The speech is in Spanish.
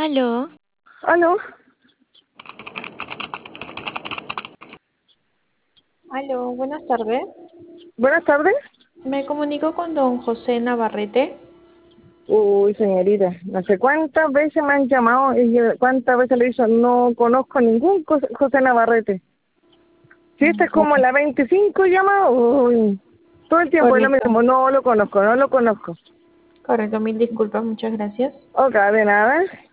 Aló, Aló, Aló, buenas tardes. buenas tardes. Me comunico con don José Navarrete. Uy, señorita, no sé cuántas veces me han llamado y cuántas veces le he dicho, no conozco ningún José Navarrete. Si esta es como la 25 llamada, uy, todo el tiempo es lo Correcto, mismo, no lo conozco, no lo conozco. correcto, mil disculpas, muchas gracias. Ok, de nada.